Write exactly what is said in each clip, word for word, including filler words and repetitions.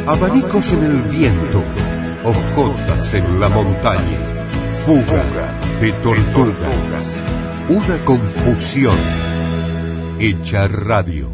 abanicos en el viento, hojotas en la montaña, fuga de tortugas, una confusión hecha radio.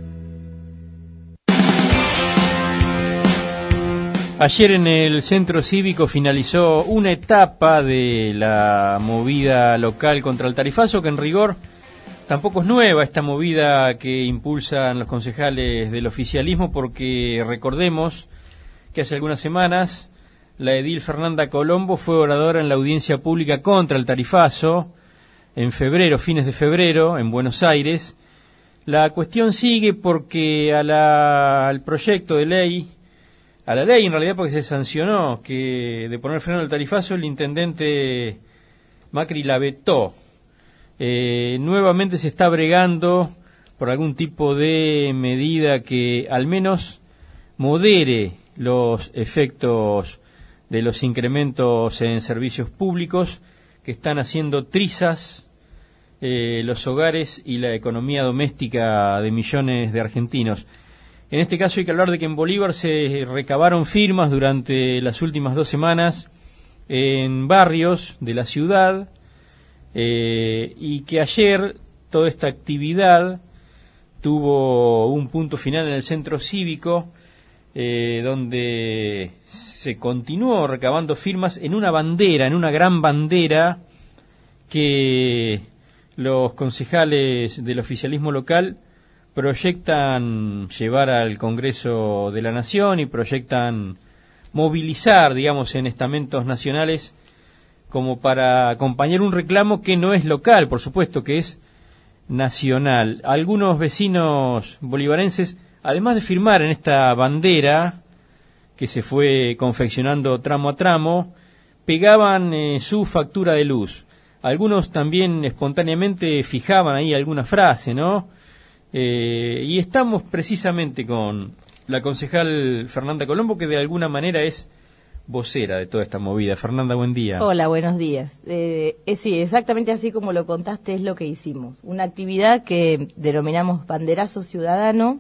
Ayer en el Centro Cívico finalizó una etapa de la movida local contra el tarifazo, que en rigor tampoco es nueva esta movida que impulsan los concejales del oficialismo, porque recordemos que hace algunas semanas la edil Fernanda Colombo fue oradora en la audiencia pública contra el tarifazo en febrero, fines de febrero, en Buenos Aires. La cuestión sigue porque a la, al proyecto de ley, a la ley en realidad porque se sancionó que de poner freno al tarifazo, el intendente Macri la vetó. Eh, nuevamente se está bregando por algún tipo de medida que al menos modere los efectos de los incrementos en servicios públicos que están haciendo trizas eh, los hogares y la economía doméstica de millones de argentinos. En este caso hay que hablar de que en Bolívar se recabaron firmas durante las últimas dos semanas en barrios de la ciudad, eh, y que ayer toda esta actividad tuvo un punto final en el Centro Cívico, eh, donde se continuó recabando firmas en una bandera, en una gran bandera que los concejales del oficialismo local proyectan llevar al Congreso de la Nación y proyectan movilizar, digamos, en estamentos nacionales como para acompañar un reclamo que no es local, por supuesto, que es nacional. Algunos vecinos bolivarenses, además de firmar en esta bandera que se fue confeccionando tramo a tramo, pegaban eh, su factura de luz. Algunos también espontáneamente fijaban ahí alguna frase, ¿no? Eh, y estamos precisamente con la concejal Fernanda Colombo, que de alguna manera es vocera de toda esta movida. Fernanda, buen día. Hola, buenos días. Eh, eh, sí, exactamente así como lo contaste es lo que hicimos. Una actividad que denominamos Banderazo Ciudadano.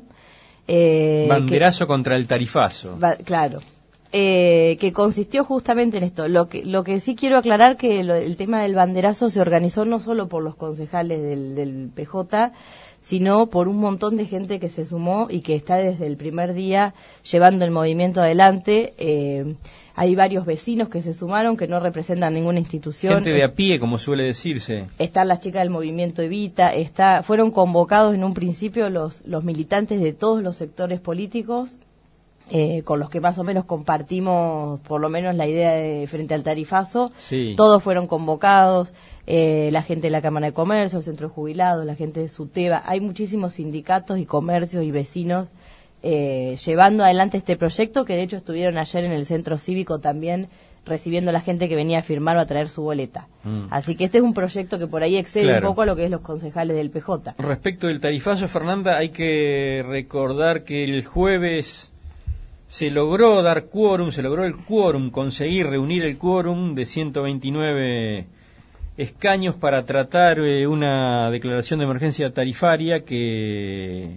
Eh, Banderazo que, contra el tarifazo. Va, claro. Eh, que consistió justamente en esto. Lo que lo que sí quiero aclarar que lo, el tema del banderazo se organizó no solo por los concejales del, del P J, sino por un montón de gente que se sumó y que está desde el primer día llevando el movimiento adelante. Eh, hay varios vecinos que se sumaron, que no representan ninguna institución. Gente de a pie, como suele decirse. Están las chicas del movimiento Evita, está, fueron convocados en un principio los, los militantes de todos los sectores políticos, eh, con los que más o menos compartimos por lo menos la idea de frente al tarifazo. Sí. Todos fueron convocados. Eh, la gente de la Cámara de Comercio, el Centro de Jubilados, la gente de SUTEBA, hay muchísimos sindicatos y comercios y vecinos eh, llevando adelante este proyecto, que de hecho estuvieron ayer en el Centro Cívico también recibiendo a la gente que venía a firmar o a traer su boleta. Mm. Así que este es un proyecto que por ahí excede claro. un poco a lo que es los concejales del P J. Respecto del tarifazo, Fernanda, hay que recordar que el jueves se logró dar quórum, se logró el quórum, conseguir reunir el quórum de ciento veintinueve escaños para tratar eh, una declaración de emergencia tarifaria que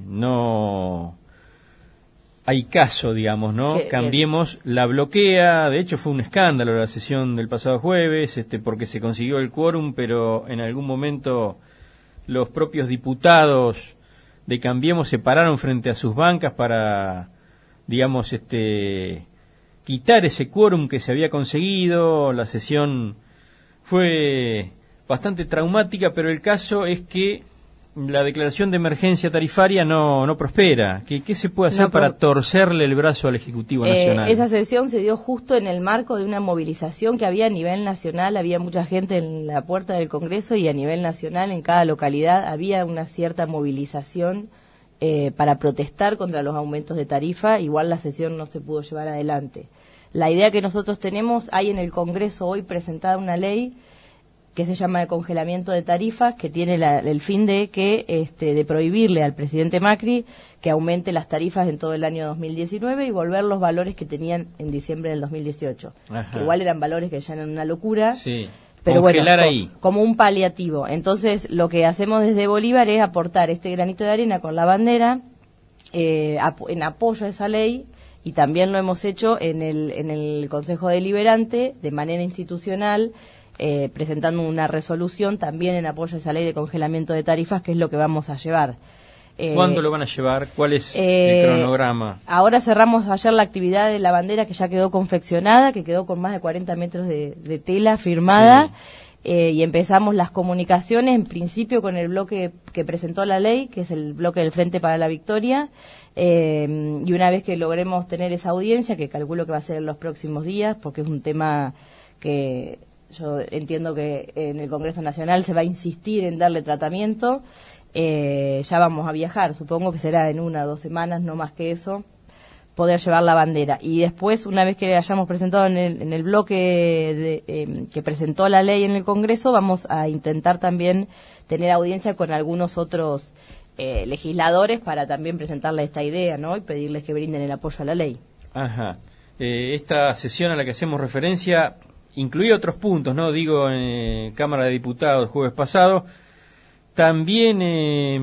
no hay caso, digamos, ¿no? Que, Cambiemos bien. La bloquea. De hecho fue un escándalo la sesión del pasado jueves, este porque se consiguió el quórum, pero en algún momento los propios diputados de Cambiemos se pararon frente a sus bancas para, digamos, este quitar ese quórum que se había conseguido. La sesión fue bastante traumática, pero el caso es que la declaración de emergencia tarifaria no no prospera. ¿Qué, qué se puede hacer no, por... para torcerle el brazo al Ejecutivo eh, Nacional? Esa sesión se dio justo en el marco de una movilización que había a nivel nacional. Había mucha gente en la puerta del Congreso y a nivel nacional, en cada localidad, había una cierta movilización eh, para protestar contra los aumentos de tarifa. Igual la sesión no se pudo llevar adelante. La idea que nosotros tenemos, hay en el Congreso hoy presentada una ley que se llama de congelamiento de tarifas, que tiene la, el fin de que este, de prohibirle al presidente Macri que aumente las tarifas en todo el año dos mil diecinueve y volver los valores que tenían en diciembre del dos mil dieciocho. Ajá. Que igual eran valores que ya eran una locura. Sí. Pero Congelar bueno, ahí. Co como un paliativo. Entonces, lo que hacemos desde Bolívar es aportar este granito de arena con la bandera eh, ap en apoyo a esa ley y también lo hemos hecho en el, en el Consejo Deliberante de manera institucional, eh, presentando una resolución también en apoyo a esa ley de congelamiento de tarifas, que es lo que vamos a llevar. Eh, ¿Cuándo lo van a llevar? ¿Cuál es eh, el cronograma? Ahora cerramos ayer la actividad de la bandera, que ya quedó confeccionada, que quedó con más de cuarenta metros de, de tela firmada, sí. eh, y empezamos las comunicaciones, en principio con el bloque que presentó la ley, que es el bloque del Frente para la Victoria, eh, y una vez que logremos tener esa audiencia, que calculo que va a ser en los próximos días, porque es un tema que yo entiendo que en el Congreso Nacional se va a insistir en darle tratamiento, Eh, ya vamos a viajar, supongo que será en una o dos semanas, no más que eso, poder llevar la bandera. Y después, una vez que hayamos presentado en el, en el bloque de, eh, que presentó la ley en el Congreso, vamos a intentar también tener audiencia con algunos otros eh, legisladores para también presentarles esta idea, ¿no? Y pedirles que brinden el apoyo a la ley. Ajá. Eh, esta sesión a la que hacemos referencia incluía otros puntos, ¿no? Digo, en eh, Cámara de Diputados el jueves pasado. También eh,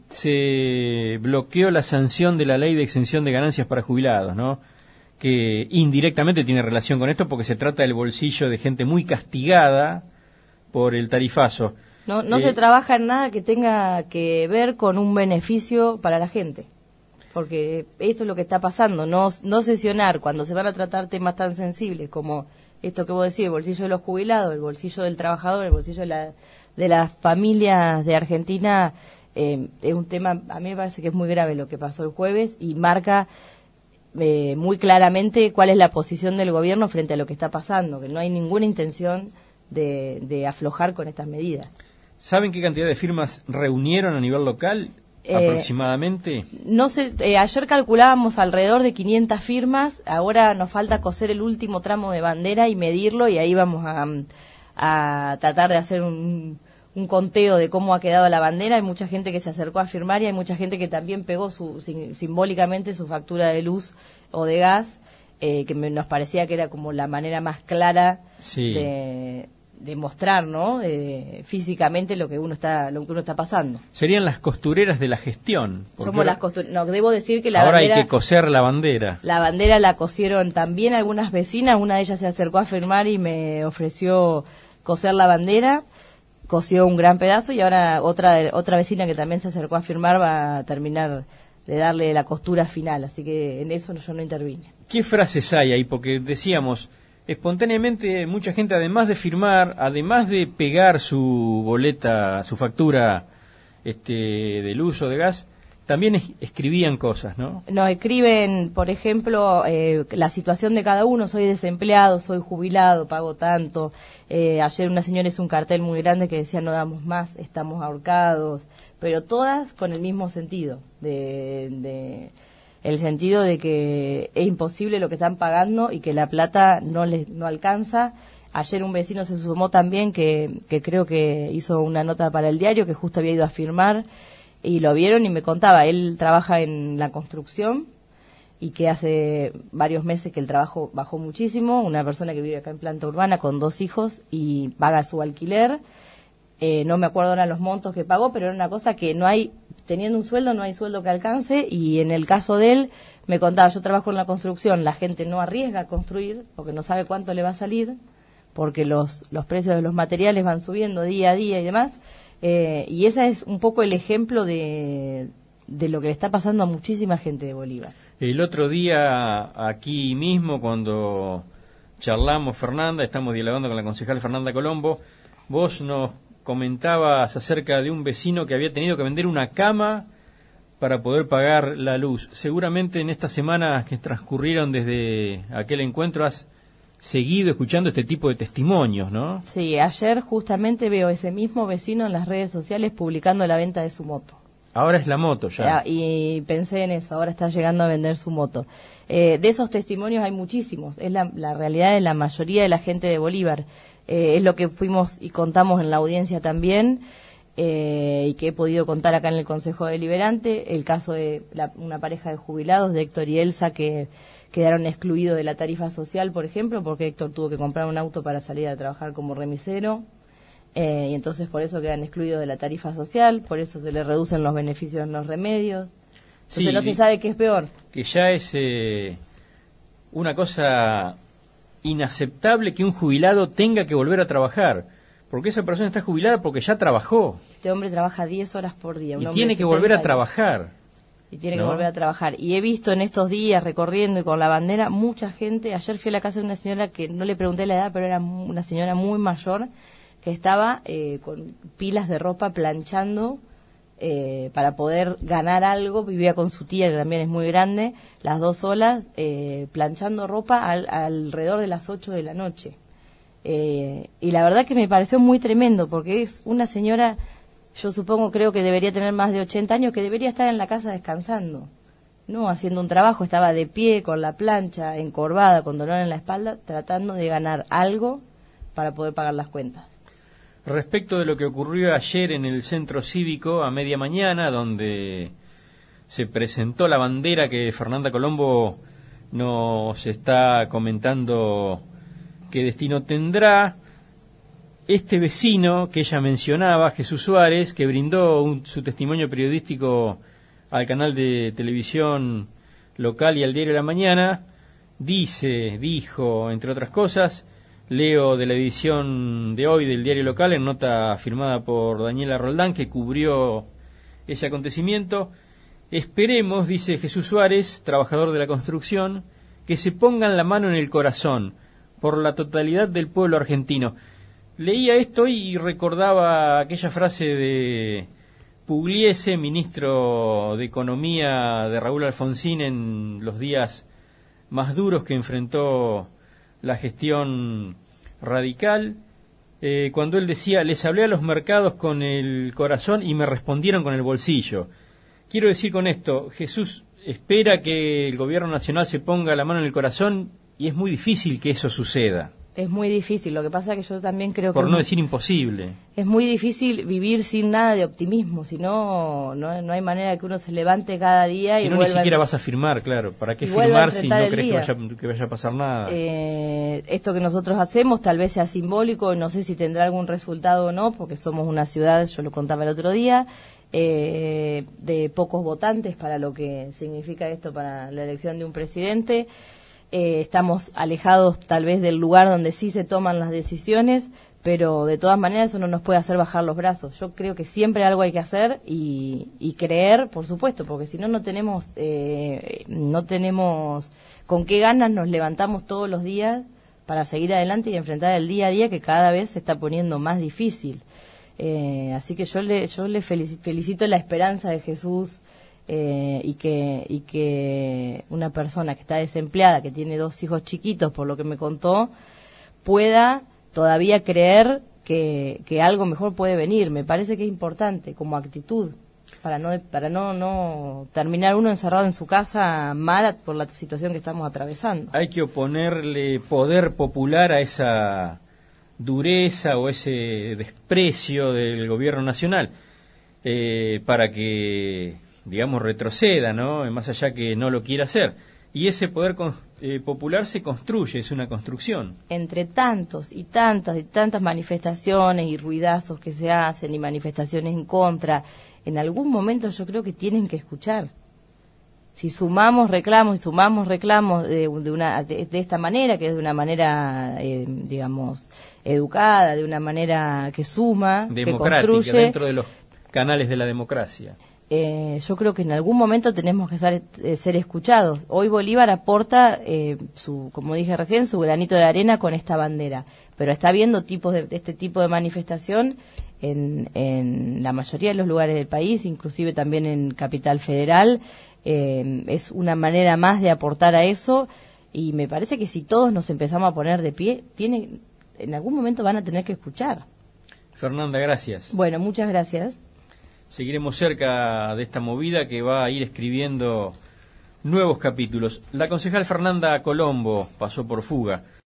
se bloqueó la sanción de la ley de exención de ganancias para jubilados, ¿no? Que indirectamente tiene relación con esto porque se trata del bolsillo de gente muy castigada por el tarifazo. No, no eh, se trabaja en nada que tenga que ver con un beneficio para la gente, porque esto es lo que está pasando, no, no sesionar cuando se van a tratar temas tan sensibles como esto que vos decís, el bolsillo de los jubilados, el bolsillo del trabajador, el bolsillo de la... de las familias de Argentina, eh, es un tema, a mí me parece que es muy grave lo que pasó el jueves y marca eh, muy claramente cuál es la posición del gobierno frente a lo que está pasando, que no hay ninguna intención de, de aflojar con estas medidas. ¿Saben qué cantidad de firmas reunieron a nivel local eh, aproximadamente? No sé, eh, ayer calculábamos alrededor de quinientas firmas, ahora nos falta coser el último tramo de bandera y medirlo, y ahí vamos a... a tratar de hacer un, un conteo de cómo ha quedado la bandera. Hay mucha gente que se acercó a firmar y hay mucha gente que también pegó su, simbólicamente su factura de luz o de gas, eh, que me, nos parecía que era como la manera más clara sí. de, de mostrar, ¿no? De, físicamente lo que uno está lo que uno está pasando. Serían las costureras de la gestión. Somos ahora, las costureras. No, debo decir que la ahora bandera... hay que coser la bandera. La bandera la cosieron también algunas vecinas. Una de ellas se acercó a firmar y me ofreció coser la bandera, cosió un gran pedazo, y ahora otra otra vecina que también se acercó a firmar va a terminar de darle la costura final, así que en eso yo no intervine. ¿Qué frases hay ahí? Porque decíamos, espontáneamente mucha gente, además de firmar, además de pegar su boleta, su factura este, de luz o de gas, también es, escribían cosas, ¿no? Nos escriben, por ejemplo, eh, la situación de cada uno. Soy desempleado, soy jubilado, pago tanto. Eh, ayer una señora hizo un cartel muy grande que decía no damos más, estamos ahorcados. Pero todas con el mismo sentido, de, de el sentido de que es imposible lo que están pagando y que la plata no les no alcanza. Ayer un vecino se sumó también que, que creo que hizo una nota para el diario, que justo había ido a firmar, y lo vieron y me contaba, él trabaja en la construcción y que hace varios meses que el trabajo bajó muchísimo, una persona que vive acá en planta urbana con dos hijos y paga su alquiler, eh, no me acuerdo ahora los montos que pagó, pero era una cosa que no hay, teniendo un sueldo no hay sueldo que alcance, y en el caso de él me contaba, yo trabajo en la construcción, la gente no arriesga a construir porque no sabe cuánto le va a salir, porque los, los precios de los materiales van subiendo día a día y demás. Eh, y ese es un poco el ejemplo de, de lo que le está pasando a muchísima gente de Bolívar. El otro día, aquí mismo, cuando charlamos, Fernanda, estamos dialogando con la concejal Fernanda Colombo, vos nos comentabas acerca de un vecino que había tenido que vender una cama para poder pagar la luz. Seguramente en estas semanas que transcurrieron desde aquel encuentro has seguido escuchando este tipo de testimonios, ¿no? Sí, ayer justamente veo ese mismo vecino en las redes sociales publicando la venta de su moto. Ahora es la moto ya. Y pensé en eso, ahora está llegando a vender su moto. Eh, de esos testimonios hay muchísimos, es la, la realidad de la mayoría de la gente de Bolívar. Eh, es lo que fuimos y contamos en la audiencia también, eh, y que he podido contar acá en el Consejo Deliberante, el caso de la, una pareja de jubilados, de Héctor y Elsa, que quedaron excluidos de la tarifa social, por ejemplo, porque Héctor tuvo que comprar un auto para salir a trabajar como remisero, eh, y entonces por eso quedan excluidos de la tarifa social, por eso se les reducen los beneficios en los remedios. Entonces sí, no se sabe qué es peor. Que ya es eh, una cosa inaceptable que un jubilado tenga que volver a trabajar, porque esa persona está jubilada porque ya trabajó. Este hombre trabaja diez horas por día. Y tiene que volver a trabajar. Y tiene ¿no? que volver a trabajar. Y he visto en estos días, recorriendo y con la bandera, mucha gente. Ayer fui a la casa de una señora que no le pregunté la edad, pero era una señora muy mayor, que estaba eh, con pilas de ropa planchando eh, para poder ganar algo. Vivía con su tía, que también es muy grande, las dos solas, eh, planchando ropa al, alrededor de las ocho de la noche. Eh, y la verdad que me pareció muy tremendo, porque es una señora, yo supongo, creo que debería tener más de ochenta años, que debería estar en la casa descansando, no haciendo un trabajo. Estaba de pie, con la plancha, encorvada, con dolor en la espalda, tratando de ganar algo para poder pagar las cuentas. Respecto de lo que ocurrió ayer en el centro cívico a media mañana, donde se presentó la bandera que Fernanda Colombo nos está comentando qué destino tendrá, este vecino que ella mencionaba, Jesús Suárez, que brindó un, su testimonio periodístico al canal de televisión local y al Diario de la Mañana, dice, dijo, entre otras cosas, leo de la edición de hoy del Diario Local, en nota firmada por Daniela Roldán, que cubrió ese acontecimiento: esperemos, dice Jesús Suárez, trabajador de la construcción, que se pongan la mano en el corazón por la totalidad del pueblo argentino. Leía esto y recordaba aquella frase de Pugliese, ministro de Economía de Raúl Alfonsín, en los días más duros que enfrentó la gestión radical, eh, cuando él decía: les hablé a los mercados con el corazón y me respondieron con el bolsillo. Quiero decir con esto, Jesús espera que el gobierno nacional se ponga la mano en el corazón, y es muy difícil que eso suceda. Es muy difícil, lo que pasa es que yo también creo Por que... no es, decir imposible. Es muy difícil vivir sin nada de optimismo, si no, no, no hay manera que uno se levante cada día si y no, vuelva... ni siquiera a... vas a firmar, claro. ¿Para qué y firmar si no el crees que día. vaya, que vaya a pasar nada? Eh, esto que nosotros hacemos tal vez sea simbólico, no sé si tendrá algún resultado o no, porque somos una ciudad, yo lo contaba el otro día, eh, de pocos votantes para lo que significa esto para la elección de un presidente. Eh, estamos alejados tal vez del lugar donde sí se toman las decisiones, pero de todas maneras eso no nos puede hacer bajar los brazos. Yo creo que siempre algo hay que hacer y, y creer, por supuesto, porque si no, no tenemos, eh, no tenemos con qué ganas nos levantamos todos los días para seguir adelante y enfrentar el día a día, que cada vez se está poniendo más difícil. Eh, así que yo le, yo le felicito, felicito la esperanza de Jesús. Eh, y que y que una persona que está desempleada, que tiene dos hijos chiquitos, por lo que me contó, pueda todavía creer que, que algo mejor puede venir. Me parece que es importante como actitud para no para no no terminar uno encerrado en su casa mal por la situación que estamos atravesando. Hay que oponerle poder popular a esa dureza o ese desprecio del gobierno nacional, eh, para que, digamos, retroceda, ¿no? Más allá que no lo quiera hacer. Y ese poder eh, popular se construye, es una construcción. Entre tantos y tantas y tantas manifestaciones y ruidazos que se hacen y manifestaciones en contra, en algún momento yo creo que tienen que escuchar. Si sumamos reclamos y sumamos reclamos de, de, una, de, de esta manera, que es de una manera, eh, digamos, educada, de una manera que suma, democrática, que construye, dentro de los canales de la democracia. Eh, yo creo que en algún momento tenemos que ser, eh, ser escuchados. Hoy Bolívar aporta, eh, su, como dije recién, su granito de arena con esta bandera, pero está habiendo tipos de, de este tipo de manifestación en, en la mayoría de los lugares del país, inclusive también en Capital Federal. Eh, es una manera más de aportar a eso, y me parece que si todos nos empezamos a poner de pie, tiene, en algún momento van a tener que escuchar. Fernanda, gracias. Bueno, muchas gracias. Seguiremos cerca de esta movida que va a ir escribiendo nuevos capítulos. La concejal Fernanda Colombo pasó por Fuga.